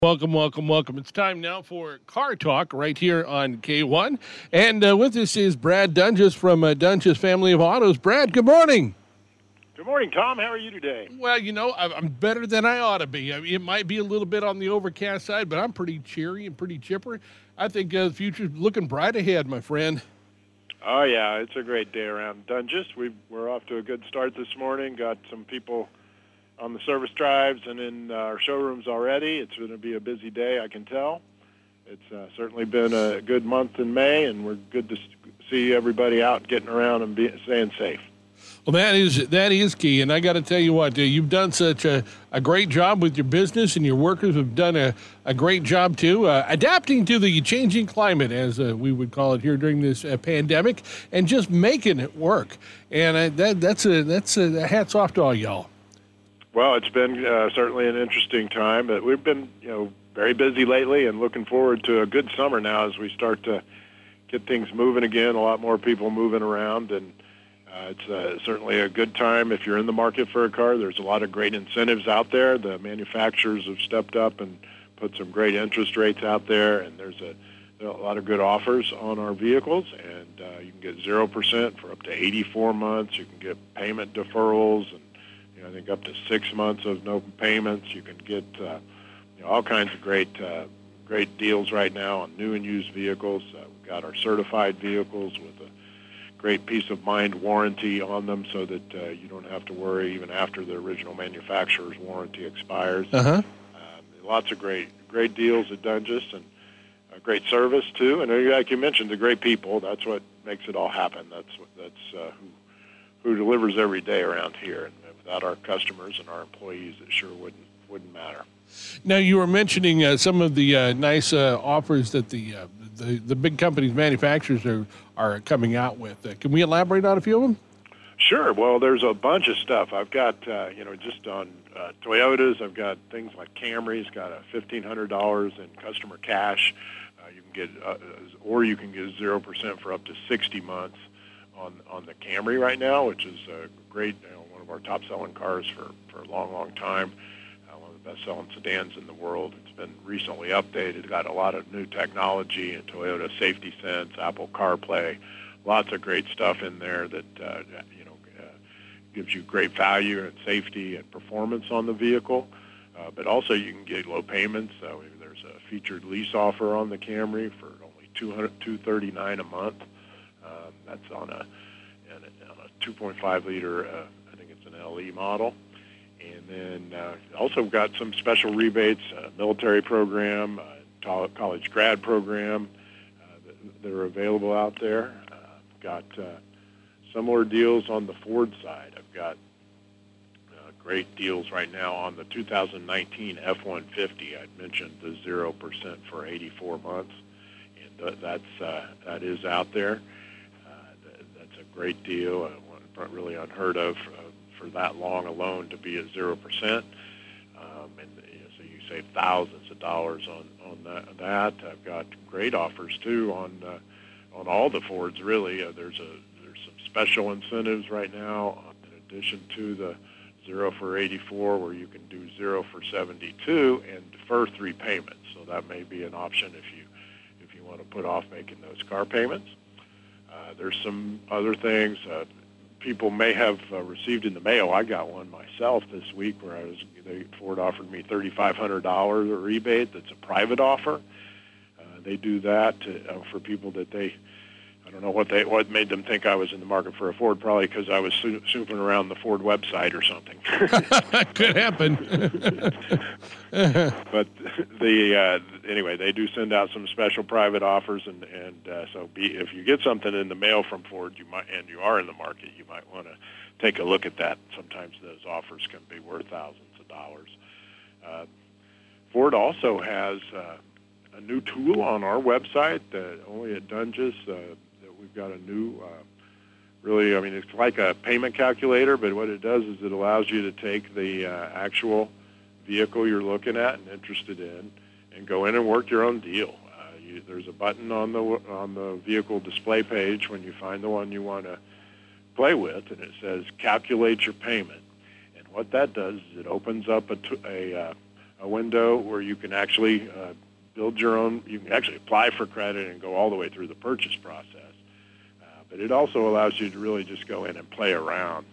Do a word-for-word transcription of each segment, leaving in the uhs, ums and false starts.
Welcome, welcome, welcome. It's time now for Car Talk right here on K one. And uh, with us is Brad Dunges from uh, Dunges Family of Autos. Brad, good morning. Good morning, Tom. How are you today? Well, you know, I'm I'm better than I ought to be. I mean, it might be a little bit on the overcast side, but I'm pretty cheery and pretty chipper. I think uh, the future's looking bright ahead, my friend. Oh, yeah, it's a great day around Dunges. We, we're off to a good start this morning. Got some people on the service drives and in our showrooms already. It's going to be a busy day, I can tell. It's uh, certainly been a good month in May, and we're good to see everybody out getting around and be, staying safe. Well, that is that is key, and I got to tell you what, uh, you've done such a, a great job with your business, and your workers have done a, a great job, too, uh, adapting to the changing climate, as uh, we would call it here during this uh, pandemic, and just making it work. And uh, that that's a, that's a hats off to all y'all. Well, it's been uh, certainly an interesting time, but we've been, you know, very busy lately and looking forward to a good summer now as we start to get things moving again, a lot more people moving around, and uh, it's uh, certainly a good time if you're in the market for a car. There's a lot of great incentives out there. The manufacturers have stepped up and put some great interest rates out there, and there's a, a lot of good offers on our vehicles, and uh, you can get zero percent for up to eighty-four months. You can get payment deferrals, and I think up to six months of no payments. You can get uh, you know, all kinds of great uh, great deals right now on new and used vehicles. Uh, we've got our certified vehicles with a great peace of mind warranty on them so that uh, you don't have to worry even after the original manufacturer's warranty expires. Uh-huh. Um, lots of great great deals at Dunges, and uh, great service, too. And like you mentioned, the great people, that's what makes it all happen. That's, what, that's uh, who, who delivers every day around here. And without our customers and our employees, it sure wouldn't wouldn't matter. Now, you were mentioning uh, some of the uh, nice uh, offers that the, uh, the the big companies, manufacturers are are coming out with. Uh, can we elaborate on a few of them? Sure. Well, there's a bunch of stuff. I've got, uh, you know, just on uh, Toyotas, I've got things like Camry's got a fifteen hundred dollars in customer cash. Uh, you can get, uh, or you can get zero percent for up to sixty months on on the Camry right now, which is a great, you know, one of our top-selling cars for, for a long, long time, uh, one of the best-selling sedans in the world. It's been recently updated, got a lot of new technology and Toyota Safety Sense, Apple CarPlay, lots of great stuff in there that, uh, you know, uh, gives you great value and safety and performance on the vehicle. Uh, but also you can get low payments. Uh, there's a featured lease offer on the Camry for only two hundred, two thirty-nine a month. Um, that's on a, on a two point five liter, uh, I think it's an L E model. And then uh, also got some special rebates, uh, military program, uh, college grad program uh, that, that are available out there. Uh, I've got uh, similar deals on the Ford side. I've got uh, great deals right now on the two thousand nineteen F one fifty. I'd mentioned the zero percent for eighty-four months, and uh, that's uh, that is out there. Great deal, uh, really unheard of uh, for that long alone to be at zero percent, um, and you know, so you save thousands of dollars on on that. that. I've got great offers too on uh, on all the Fords. Really, uh, there's a there's some special incentives right now in addition to the zero for eighty-four, where you can do zero for seventy-two and defer three payments. So that may be an option if you if you want to put off making those car payments. Uh, there's some other things uh, people may have uh, received in the mail. I got one myself this week where I was they, Ford offered me thirty-five hundred dollars a rebate. That's a private offer. Uh, they do that to, uh, for people that they, I don't know what they what made them think I was in the market for a Ford, probably because I was soo- snooping around the Ford website or something. Could happen. But the uh, anyway, they do send out some special private offers, and and uh, so be, if you get something in the mail from Ford, you might, and you are in the market, you might want to take a look at that. Sometimes those offers can be worth thousands of dollars. Uh, Ford also has uh, a new tool on our website that only at Dunges. Uh, that we've got a new. Uh, Really, I mean, it's like a payment calculator, but what it does is it allows you to take the uh, actual vehicle you're looking at and interested in and go in and work your own deal. Uh, you, there's a button on the on the vehicle display page when you find the one you want to play with, and it says calculate your payment. And what that does is it opens up a, t- a, uh, a window where you can actually uh, build your own. You can actually apply for credit and go all the way through the purchase process. Uh, but it also allows you to really just go in and play around.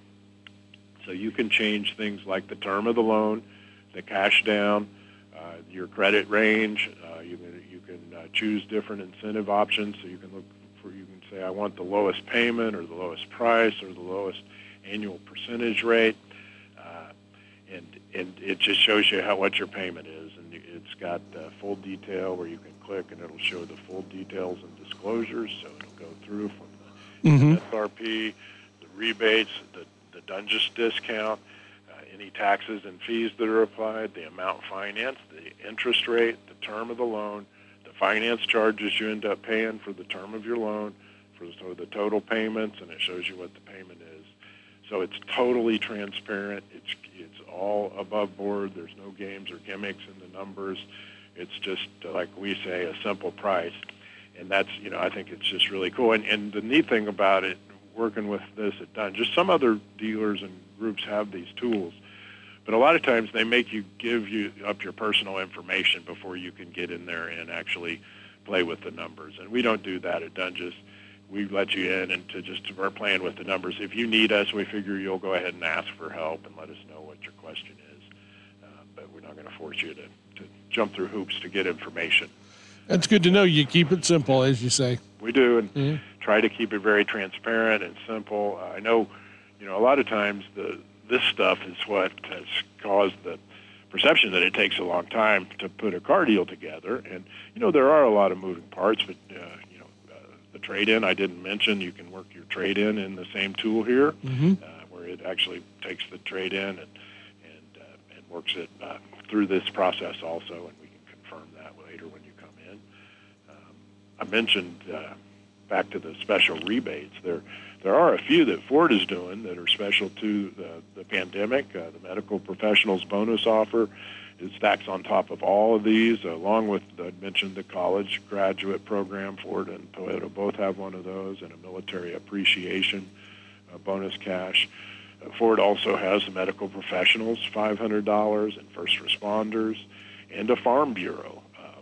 So you can change things like the term of the loan, the cash down, uh, your credit range. Uh, you can you can uh, choose different incentive options. So you can look for you can say I want the lowest payment or the lowest price or the lowest annual percentage rate, uh, and and it just shows you how what your payment is, and it's got uh, full detail where you can click and it'll show the full details and disclosures. So it'll go through from the Mm-hmm. S R P, the rebates, the the Dungus discount, uh, any taxes and fees that are applied, the amount financed, the interest rate, the term of the loan, the finance charges you end up paying for the term of your loan, for so the total payments, and it shows you what the payment is. So it's totally transparent. It's it's all above board. There's no games or gimmicks in the numbers. It's just, uh, like we say, a simple price. And that's, you know, I think it's just really cool. And, and the neat thing about it, working with this at Dunn, just some other dealers and groups have these tools, but a lot of times they make you give you up your personal information before you can get in there and actually play with the numbers. And we don't do that at Dunn. We let you in and to just start playing with the numbers. If you need us, we figure you'll go ahead and ask for help and let us know what your question is. Uh, but we're not going to force you to, to jump through hoops to get information. That's good to know. You keep it simple, as you say. We do, and mm-hmm. try to keep it very transparent and simple. Uh, I know, you know, a lot of times the this stuff is what has caused the perception that it takes a long time to put a car deal together. And, you know, there are a lot of moving parts, but, uh, you know, uh, the trade-in, I didn't mention, you can work your trade-in in the same tool here, mm-hmm. uh, where it actually takes the trade-in and, and, uh, and works it uh, through this process also, and we can confirm that later when you come in. Um, I mentioned, uh, back to the special rebates, there there are a few that Ford is doing that are special to the, the pandemic. Uh, the medical professionals bonus offer is stacks on top of all of these, along with, I mentioned, the college graduate program. Ford and Toyota both have one of those, and a military appreciation uh, bonus cash. Uh, Ford also has the medical professionals, five hundred dollars, and first responders, and a farm bureau.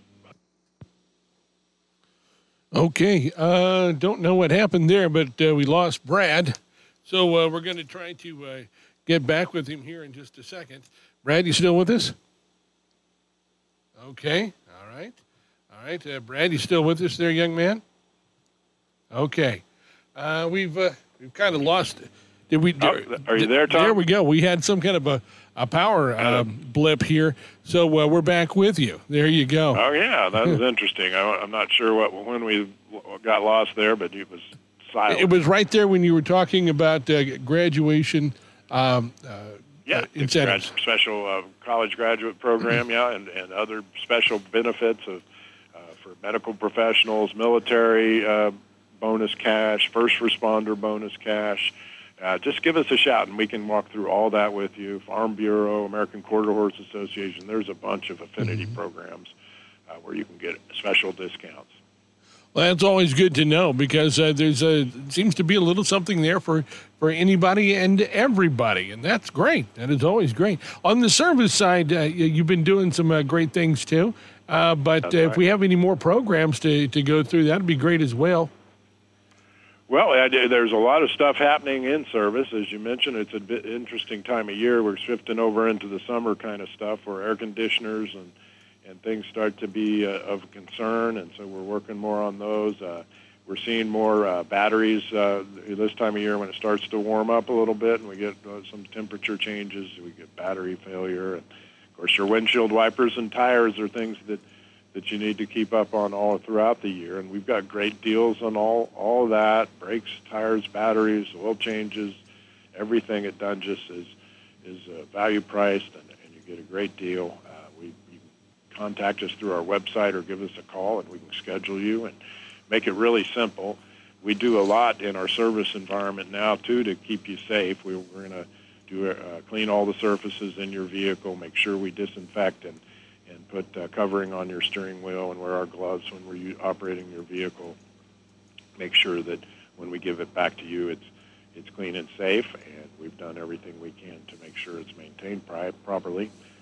Okay, uh, don't know what happened there, but uh, we lost Brad. So uh, we're going to try to uh, get back with him here in just a second. Brad, you still with us? Okay, all right. All right, uh, Brad, you still with us there, young man? Okay. Uh, we've uh, we've kind of lost it. Did we? Oh, are you there, Tom? There we go. We had some kind of a, a power uh, blip here, so uh, we're back with you. There you go. Oh yeah, that was interesting. I, I'm not sure what when we got lost there, but it was silent. It was right there when you were talking about uh, graduation um, uh, yeah, uh, incentives. Grad, special uh, college graduate program, yeah, and, and other special benefits of uh, for medical professionals, military uh, bonus cash, first responder bonus cash. Uh, just give us a shout, and we can walk through all that with you. Farm Bureau, American Quarter Horse Association, there's a bunch of affinity mm-hmm. programs uh, where you can get special discounts. Well, that's always good to know because uh, there's a seems to be a little something there for, for anybody and everybody, and that's great. That is always great. On the service side, uh, you've been doing some uh, great things too, uh, but uh, right. if we have any more programs to, to go through, that would be great as well. Well, there's a lot of stuff happening in service. As you mentioned, it's a bit interesting time of year. We're shifting over into the summer kind of stuff where air conditioners and, and things start to be uh, of concern, and so we're working more on those. Uh, we're seeing more uh, batteries uh, this time of year when it starts to warm up a little bit and we get uh, some temperature changes. We get battery failure. And, of course, your windshield wipers and tires are things that that you need to keep up on all throughout the year. And we've got great deals on all, all of that, brakes, tires, batteries, oil changes, everything at Dungus is is uh, value priced, and, and you get a great deal. Uh, we, you can contact us through our website or give us a call, and we can schedule you and make it really simple. We do a lot in our service environment now, too, to keep you safe. We, we're going to do uh, clean all the surfaces in your vehicle, make sure we disinfect and and put uh, covering on your steering wheel and wear our gloves when we're u- operating your vehicle. Make sure that when we give it back to you, it's it's clean and safe, and we've done everything we can to make sure it's maintained pri- properly. Uh,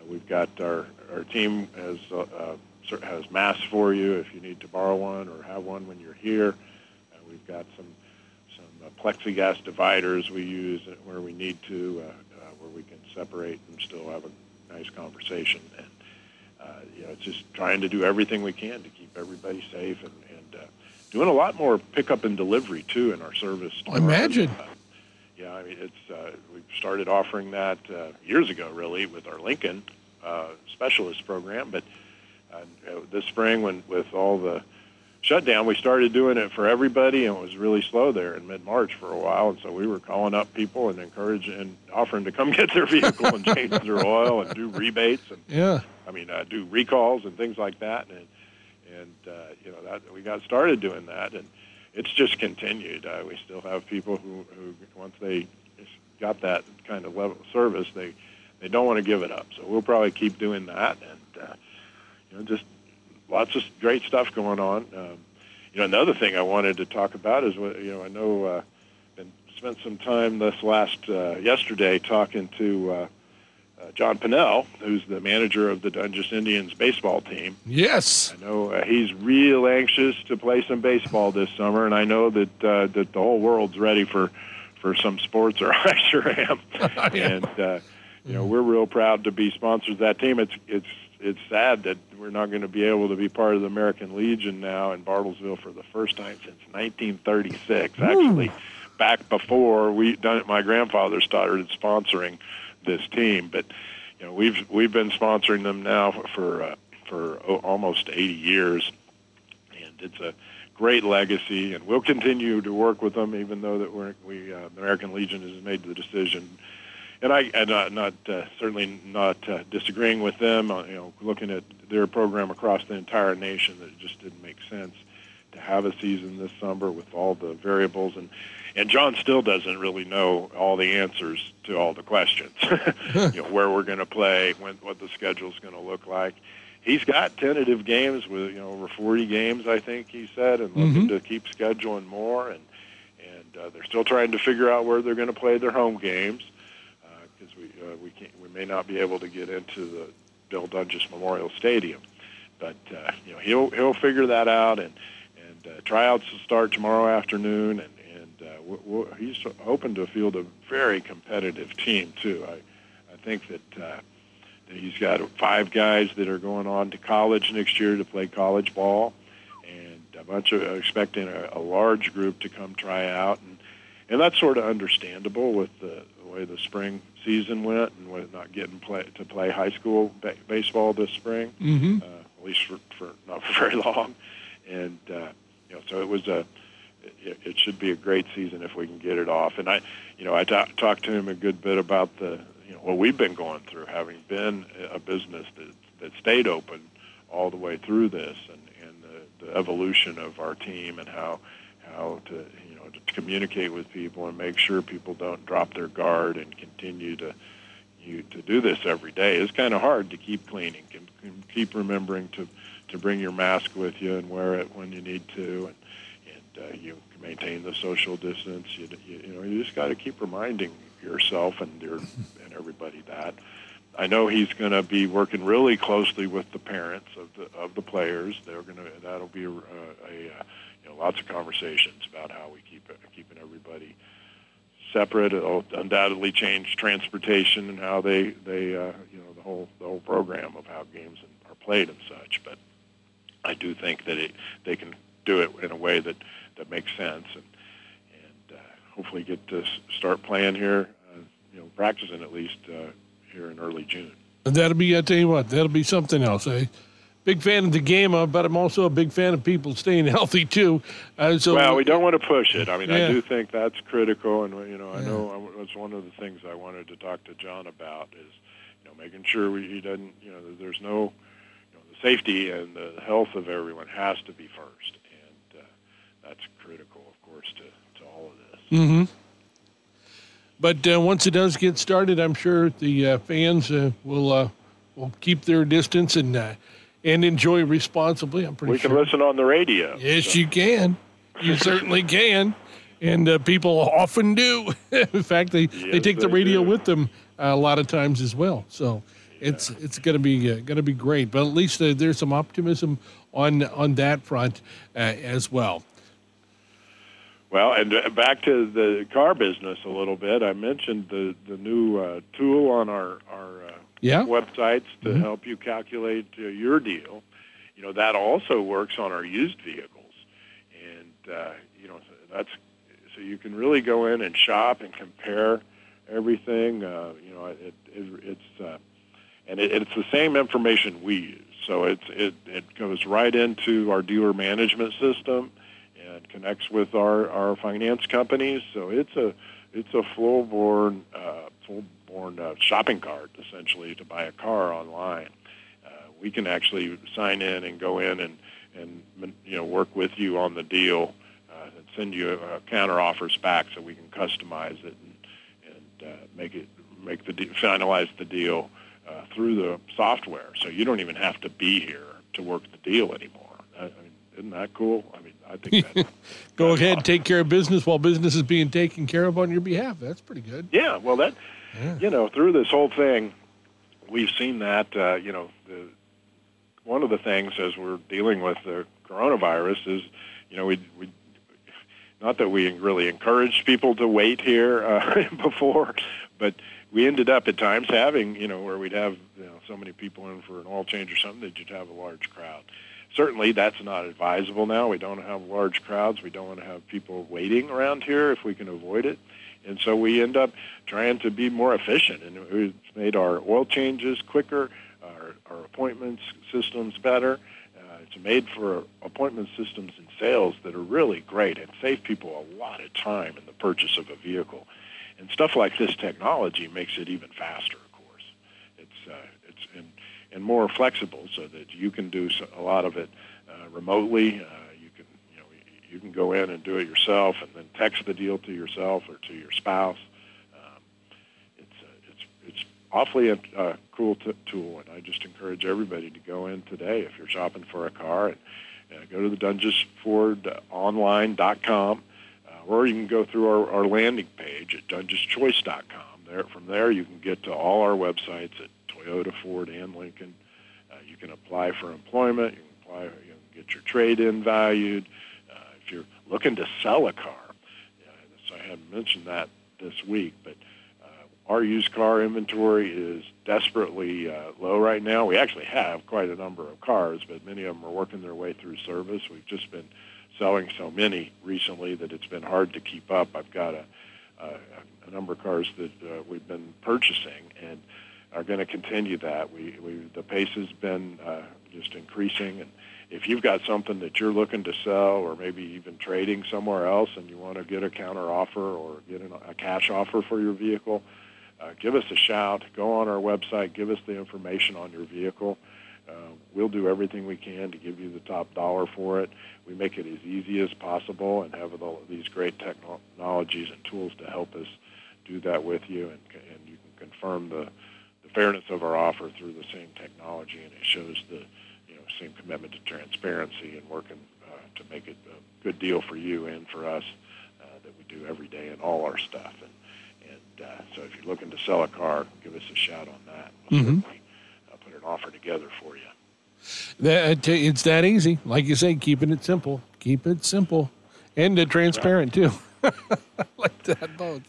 we've got our our team has uh, has masks for you if you need to borrow one or have one when you're here. Uh, we've got some some uh, plexiglass dividers we use where we need to, uh, uh, where we can separate and still have a nice conversation. And uh, you know, it's just trying to do everything we can to keep everybody safe and, and uh, doing a lot more pickup and delivery too in our service. I imagine. Uh, yeah, I mean, it's uh, we've started offering that uh, years ago, really, with our Lincoln uh, specialist program. But uh, this spring, when with all the shutdown, we started doing it for everybody, and it was really slow there in mid-March for a while. And so we were calling up people and encouraging and offering to come get their vehicle and change their oil and do rebates and yeah, I mean, uh, do recalls and things like that. And and uh, you know, that we got started doing that, and it's just continued. Uh, we still have people who, who once they got that kind of level of service, they they don't want to give it up. So we'll probably keep doing that, and uh, you know, just lots of great stuff going on. Um, you know, another thing I wanted to talk about is, you know, I know uh, been spent some time this last uh, yesterday talking to uh, uh, John Pinnell, who's the manager of the Dungeness Indians baseball team. Yes, I know uh, he's real anxious to play some baseball this summer, and I know that uh, that the whole world's ready for, for some sports, or I sure am. Yeah. And uh, you know, we're real proud to be sponsors of that team. It's it's it's sad that we're not going to be able to be part of the American Legion now in Bartlesville for the first time since nineteen thirty-six. Ooh. Actually, back before we done it, my grandfather started sponsoring this team. But you know, we've we've been sponsoring them now for uh, for oh, almost eighty years, and it's a great legacy. And we'll continue to work with them, even though that we're, we uh, the American Legion has made the decision. And I, and not, not uh, certainly not uh, disagreeing with them. Uh, you know, looking at their program across the entire nation, that it just didn't make sense to have a season this summer with all the variables. And and John still doesn't really know all the answers to all the questions. You know, where we're going to play, when, what the schedule's going to look like. He's got tentative games with, you know, over forty games, I think he said, and looking mm-hmm. to keep scheduling more. And and uh, they're still trying to figure out where they're going to play their home games. Because we uh, we can't, we may not be able to get into the Bill Dungeness Memorial Stadium, but uh, you know, he'll he'll figure that out, and and uh, tryouts will start tomorrow afternoon, and and uh, we'll, we'll, he's hoping to field a very competitive team too. I I think that, uh, that he's got five guys that are going on to college next year to play college ball, and a bunch of expecting a, a large group to come try out, and and that's sort of understandable with the, the way the spring season went, and with not getting play, to play high school ba- baseball this spring, mm-hmm. uh, at least for, for not for very long. And uh, you know, so it was a. It, it should be a great season if we can get it off. And I, you know, I ta- talked to him a good bit about the, you know, what we've been going through, having been a business that that stayed open all the way through this, and and the, the evolution of our team, and how how to, you know, to communicate with people and make sure people don't drop their guard and continue to you to do this every day. It's kind of hard to keep cleaning and, and keep remembering to, to bring your mask with you and wear it when you need to, and and uh, you maintain the social distance. You, you, you know, you just got to keep reminding yourself and your and everybody that. I know he's going to be working really closely with the parents of the of the players. They're going to that'll be a, a, a you know, lots of conversations about how we keep it, keeping everybody separate. It'll undoubtedly change transportation and how they, they uh, you know, the whole the whole program of how games are played and such. But I do think that it, they can do it in a way that, that makes sense, and and uh, hopefully get to start playing here, uh, you know, practicing at least uh, here in early June. And that'll be, I tell you what, that'll be something else, eh? Big fan of the game, uh, but I'm also a big fan of people staying healthy too. Uh, so well, we don't want to push it. I mean, yeah. I do think that's critical, and you know, I yeah. know that's one of the things I wanted to talk to John about is, you know, making sure we, he doesn't, you know, there's no, you know, the safety and the health of everyone has to be first, and uh, that's critical, of course, to, to all of this. Mm-hmm. But uh, once it does get started, I'm sure the uh, fans uh, will uh, will keep their distance and. Uh, And enjoy responsibly, I'm pretty we sure. We can listen on the radio. Yes, so. you can. You certainly can. And uh, people often do. In fact, they, yes, they take the they radio do. with them uh, a lot of times as well. So it's it's going to be uh, going to be great. But at least uh, there's some optimism on on that front uh, as well. Well, and uh, back to the car business a little bit. I mentioned the the new uh, tool on our our uh, yeah. websites to mm-hmm. help you calculate uh, your deal. You know, that also works on our used vehicles, and uh, you know that's so you can really go in and shop and compare everything. Uh, you know, it, it it's uh, and it, it's the same information we use. So it's it it goes right into our dealer management system and connects with our, our finance companies. So it's a it's a full-born uh, full-born uh, shopping cart essentially to buy a car online. Uh, we can actually sign in and go in and and you know work with you on the deal uh, and send you uh, counter offers back so we can customize it and and uh, make it make the de- finalize the deal uh, through the software. So you don't even have to be here to work the deal anymore. I, I mean, isn't that cool? I mean, I think that's, go that's ahead, awesome. Take care of business while business is being taken care of on your behalf. That's pretty good. Yeah, well, that yeah. you know, through this whole thing, we've seen that. Uh, you know, the, one of the things as we're dealing with the coronavirus is, you know, we we not that we really encouraged people to wait here uh, before, but we ended up at times having, you know, where we'd have you know so many people in for an oil change or something that you'd have a large crowd. Certainly, that's not advisable now. We don't have large crowds. We don't want to have people waiting around here if we can avoid it. And so we end up trying to be more efficient. And we've made our oil changes quicker, our, our appointments systems better. Uh, it's made for appointment systems and sales that are really great and save people a lot of time in the purchase of a vehicle. And stuff like this technology makes it even faster, of course. It's, uh, it's in, and more flexible so that you can do a lot of it uh, remotely. Uh, you can, you know, you can go in and do it yourself, and then text the deal to yourself or to your spouse. Um, it's uh, it's it's awfully a uh, cool t- tool, and I just encourage everybody to go in today if you're shopping for a car and uh, go to the Dunges Ford Online dot com, uh, or you can go through our, our landing page at Dunges Choice dot com. There, from there, you can get to all our websites at Toyota, Ford, and Lincoln. Uh, you can apply for employment. You can apply. You can get your trade-in valued. Uh, if you're looking to sell a car, uh, so I hadn't mentioned that this week, but uh, our used car inventory is desperately uh, low right now. We actually have quite a number of cars, but many of them are working their way through service. We've just been selling so many recently that it's been hard to keep up. I've got a, a, a number of cars that uh, we've been purchasing and are going to continue that. We, we the pace has been uh, just increasing, and if you've got something that you're looking to sell, or maybe even trading somewhere else, and you want to get a counter offer or get an, a cash offer for your vehicle, uh, give us a shout. Go on our website, give us the information on your vehicle. Uh, we'll do everything we can to give you the top dollar for it. We make it as easy as possible, and have all these great technologies and tools to help us do that with you, and, and you can confirm the fairness of our offer through the same technology, and it shows the you know same commitment to transparency and working uh, to make it a good deal for you and for us uh, that we do every day in all our stuff. And and uh, so if you're looking to sell a car, give us a shout on that. We'll mm-hmm. certainly uh, put an offer together for you. That, it's that easy. Like you say, keeping it simple. Keep it simple. And uh, transparent, right. too. Like that both.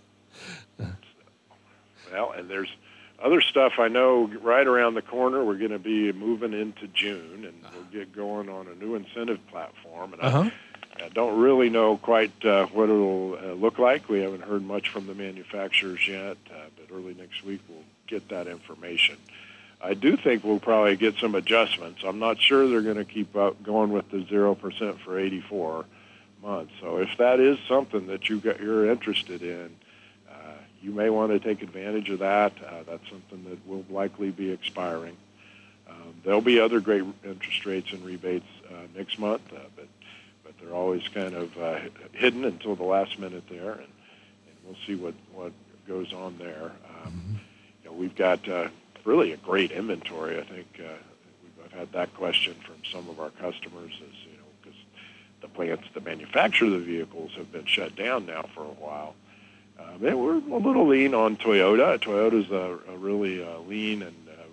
Well, and there's other stuff I know right around the corner. We're going to be moving into June, and we'll get going on a new incentive platform. And uh-huh. I, I don't really know quite uh, what it'll uh, look like. We haven't heard much from the manufacturers yet, uh, but early next week we'll get that information. I do think we'll probably get some adjustments. I'm not sure they're going to keep up going with the zero percent for eighty-four months. So if that is something that you got, you're interested in, you may want to take advantage of that. Uh, that's something that will likely be expiring. Um, there'll be other great interest rates and rebates uh, next month, uh, but but they're always kind of uh, hidden until the last minute there, and, and we'll see what, what goes on there. Um, you know, we've got uh, really a great inventory. I think uh, we've I've had that question from some of our customers, as you know, because the plants that manufacture the vehicles have been shut down now for a while. Uh, we're a little lean on Toyota. Toyota's a, a really uh, lean and uh,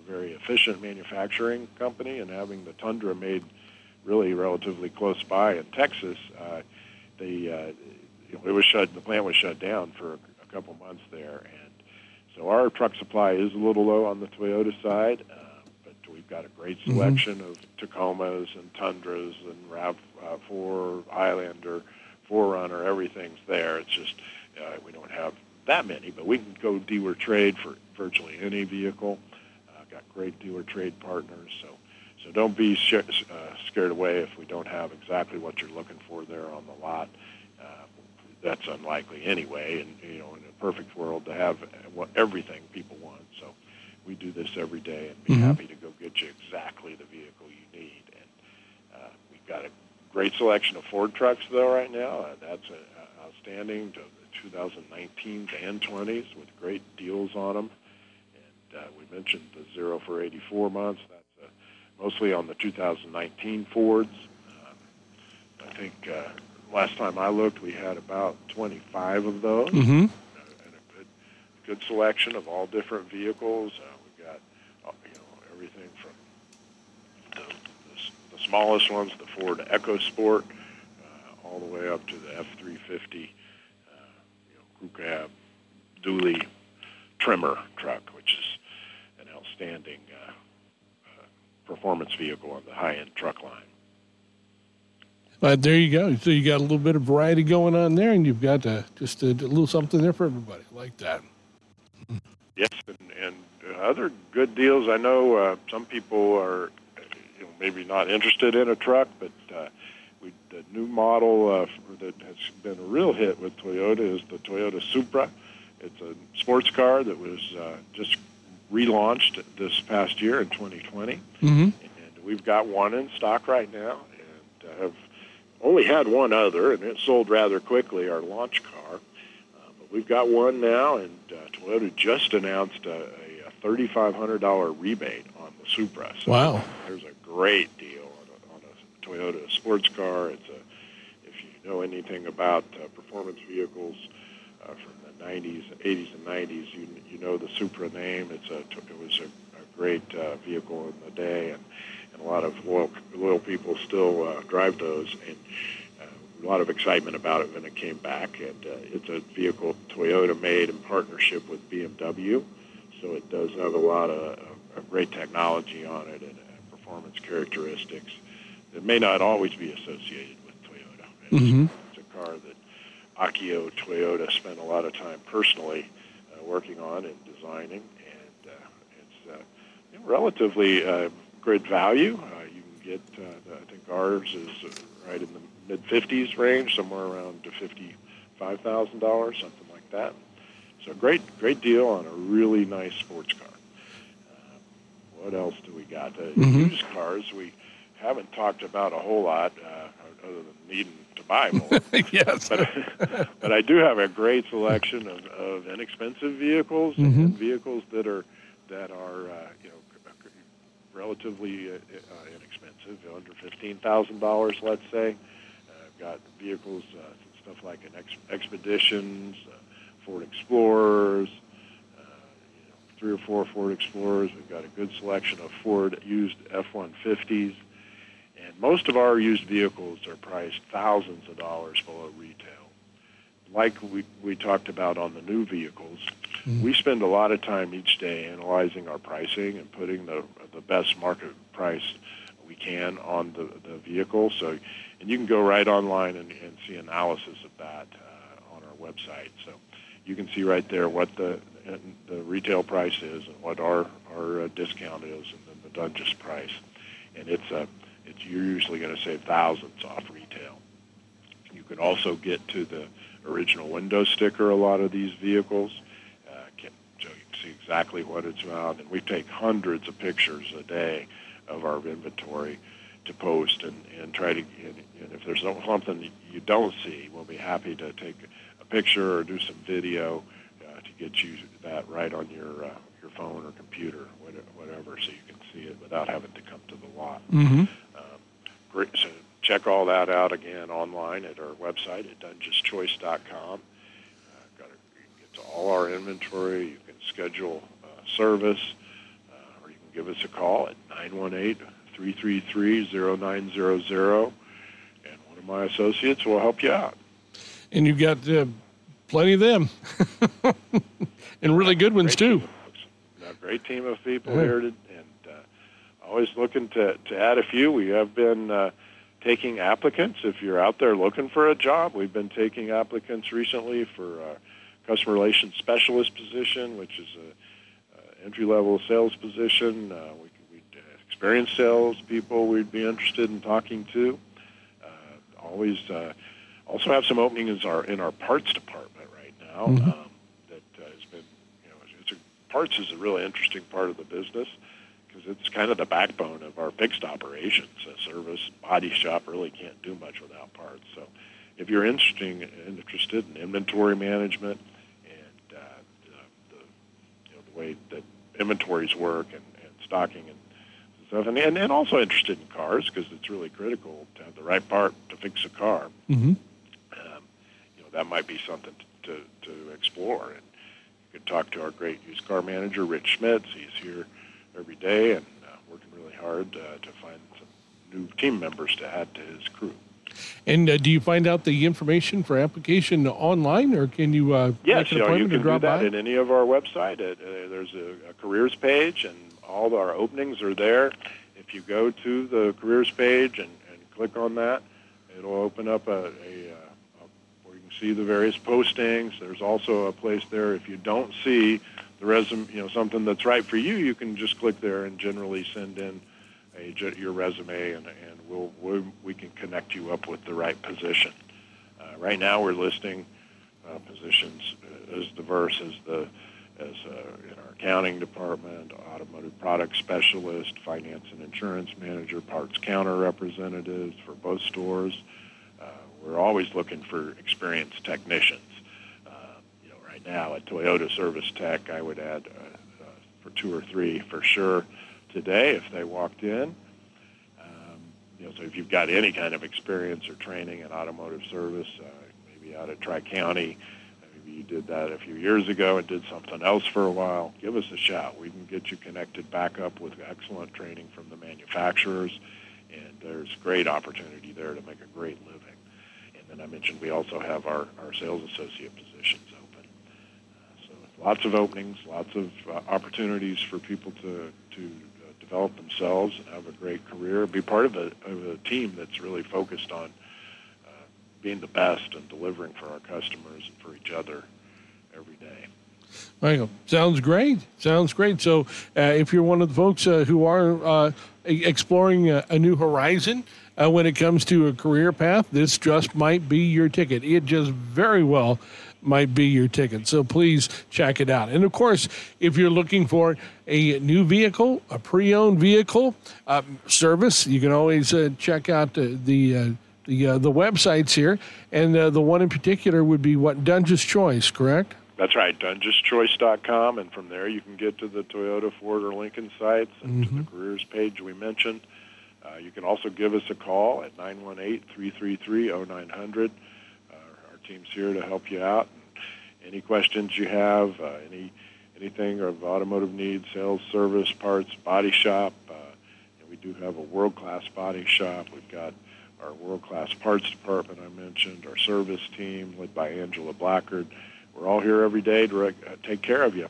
very efficient manufacturing company, and having the Tundra made really relatively close by in Texas, uh, the uh, you know, it was shut. The plant was shut down for a, a couple months there, and so our truck supply is a little low on the Toyota side. Uh, but we've got a great selection mm-hmm. of Tacomas and Tundras and RAV four, Highlander, four runner. Everything's there. It's just uh, we don't have that many, but we can go dealer trade for virtually any vehicle. Uh, got great dealer trade partners, so so don't be sh- uh, scared away if we don't have exactly what you're looking for there on the lot. Uh, that's unlikely anyway, and you know, in a perfect world, to have everything people want. So we do this every day, and be mm-hmm. happy to go get you exactly the vehicle you need. And uh, we've got a great selection of Ford trucks though right now. Uh, that's a, a outstanding to the twenty nineteens and twenties with great deals on them. And uh, we mentioned the zero for eighty-four months. That's uh, mostly on the two thousand nineteen Fords. Uh, I think uh, last time I looked, we had about twenty-five of those. Mm-hmm. Uh, and a good, good selection of all different vehicles. Uh, we've got uh, you know everything from the, the, the smallest ones, the Ford EcoSport, uh, all the way up to the F three fifty. Crew cab, dually trimmer truck, which is an outstanding uh, uh, performance vehicle on the high-end truck line. But there you go. So you got a little bit of variety going on there, and you've got uh, just a, a little something there for everybody. I like that. Yes, and, and other good deals. I know uh, some people are, you know, maybe not interested in a truck, but uh, We, the new model uh, that has been a real hit with Toyota is the Toyota Supra. It's a sports car that was uh, just relaunched this past year in twenty twenty. Mm-hmm. And we've got one in stock right now, and uh, have only had one other, and it sold rather quickly, our launch car. Uh, but we've got one now, and uh, Toyota just announced a, a thirty-five hundred dollars rebate on the Supra. So wow. There's a great deal. Toyota sports car. It's a, if you know anything about uh, performance vehicles uh, from the nineties, eighties, and nineties, you you know the Supra name. It's a it was a, a great uh, vehicle in the day, and, and a lot of loyal loyal people still uh, drive those, and uh, a lot of excitement about it when it came back. And uh, it's a vehicle Toyota made in partnership with B M W, so it does have a lot of, of great technology on it and uh, performance characteristics. It may not always be associated with Toyota. It's, mm-hmm. it's a car that Akio Toyota spent a lot of time personally uh, working on and designing, and uh, it's uh, you know, relatively uh, good value. Uh, you can get, uh, I think ours is uh, right in the mid fifties range, somewhere around to fifty-five thousand dollars, something like that. So great, great deal on a really nice sports car. Uh, what else do we got? Uh, mm-hmm. Used cars, we haven't talked about a whole lot uh, other than needing to buy more. Yes. But, but I do have a great selection of, of inexpensive vehicles mm-hmm. and vehicles that are that are uh, you know relatively uh, uh, inexpensive, under fifteen thousand dollars, let's say. Uh, I've got vehicles, uh, stuff like an ex- Expeditions, uh, Ford Explorers, uh, you know, three or four Ford Explorers. We've got a good selection of Ford used F one fifties. And most of our used vehicles are priced thousands of dollars below retail. Like we, we talked about on the new vehicles, mm-hmm. we spend a lot of time each day analyzing our pricing and putting the the best market price we can on the, the vehicle. So, and you can go right online and, and see analysis of that uh, on our website. So you can see right there what the the retail price is and what our, our uh, discount is, and then the Dungeness price. And it's a It's, you're usually going to save thousands off retail. You can also get to the original window sticker a lot of these vehicles, uh, can, so you can see exactly what it's about. And we take hundreds of pictures a day of our inventory to post and, and try to, and, and if there's something you don't see, we'll be happy to take a picture or do some video uh, to get you that right on your uh, your phone or computer, whatever, so you can see it without having to come to the lot. Mm-hmm. Great. So check all that out again online at our website at dungeness choice dot com. Uh, got a, it's all our inventory. You can schedule uh, service, uh, or you can give us a call at nine one eight, three three three, zero nine zero zero, and one of my associates will help you out. And you've got uh, plenty of them, and really good ones, too. A great team of people yeah. here, to, and uh, always looking to, to add a few. We have been uh, taking applicants. If you're out there looking for a job, we've been taking applicants recently for a customer relations specialist position, which is a, a entry-level sales position. Uh, we we uh, experienced sales people we'd be interested in talking to. Uh, always uh, also have some openings in our in our parts department right now. Mm-hmm. Um, that uh, has been, you know, it's a, parts is a really interesting part of the business, because it's kind of the backbone of our fixed operations. A service body shop really can't do much without parts. So if you're interesting, interested in inventory management and uh, the, the, you know, the way that inventories work and, and stocking and stuff, and, and, and also interested in cars, because it's really critical to have the right part to fix a car, mm-hmm. um, you know, that might be something to, to, to explore. And you could talk to our great used car manager, Rich Schmitz. He's here every day and uh, working really hard uh, to find some new team members to add to his crew. And uh, do you find out the information for application online, or can you uh, yes, make an you, know, appointment you to can drop do that by? at any of our website. Uh, there's a, a careers page, and all our openings are there. If you go to the careers page and, and click on that, it'll open up a, a, a where you can see the various postings. There's also a place there if you don't see the resume, you know, something that's right for you, you can just click there and generally send in a, your resume, and, and we'll, we'll we can connect you up with the right position. Uh, right now, we're listing uh, positions as diverse as the as uh, in our accounting department, automotive product specialist, finance and insurance manager, parts counter representatives for both stores. Uh, we're always looking for experienced technicians. Now at Toyota Service Tech, I would add uh, uh, for two or three for sure today if they walked in. Um, you know, so if you've got any kind of experience or training in automotive service, uh, maybe out at Tri-County, maybe you did that a few years ago and did something else for a while, give us a shout. We can get you connected back up with excellent training from the manufacturers, and there's great opportunity there to make a great living. And then I mentioned we also have our, our sales associate positions open. Lots of openings, lots of uh, opportunities for people to to uh, develop themselves and have a great career, be part of a, of a team that's really focused on uh, being the best and delivering for our customers and for each other every day. Michael, sounds great. Sounds great. So uh, if you're one of the folks uh, who are uh, exploring a, a new horizon uh, when it comes to a career path, this just might be your ticket. It just very well might be your ticket. So please check it out. And of course, if you're looking for a new vehicle, a pre-owned vehicle um, service, you can always uh, check out uh, the uh, the uh, the websites here. And uh, the one in particular would be what, Dunge's Choice, correct? That's right, dunges choice dot com, and from there you can get to the Toyota, Ford, or Lincoln sites and mm-hmm. to the careers page we mentioned. Uh, you can also give us a call at nine one eight, three three three, zero nine zero zero. Team's here to help you out. And any questions you have, uh, any anything of automotive needs, sales, service, parts, body shop. Uh, and we do have a world-class body shop. We've got our world-class parts department I mentioned, our service team led by Angela Blackard. We're all here every day to rec- uh, take care of you.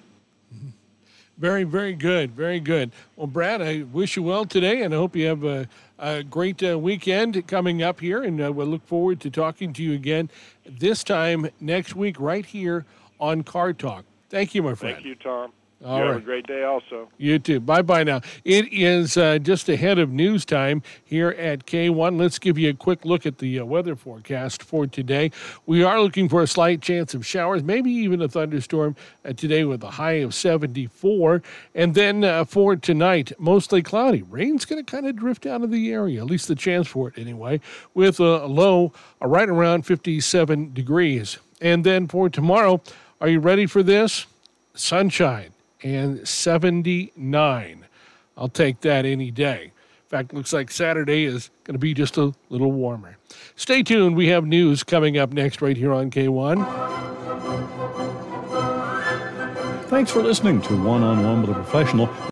Very, very good. Very good. Well, Brad, I wish you well today, and I hope you have a, a great uh, weekend coming up here, and uh, we'll look forward to talking to you again this time next week right here on Car Talk. Thank you, my friend. Thank you, Tom. All you right. have a great day also. You too. Bye-bye now. It is uh, just ahead of news time here at K one. Let's give you a quick look at the uh, weather forecast for today. We are looking for a slight chance of showers, maybe even a thunderstorm uh, today with a high of seventy-four. And then uh, for tonight, mostly cloudy. Rain's going to kind of drift out of the area, at least the chance for it anyway, with a low uh, right around fifty-seven degrees. And then for tomorrow, are you ready for this? Sunshine and seventy-nine. I'll take that any day. In fact, looks like Saturday is going to be just a little warmer. Stay tuned. We have news coming up next right here on K one. Thanks for listening to One on One with a Professional.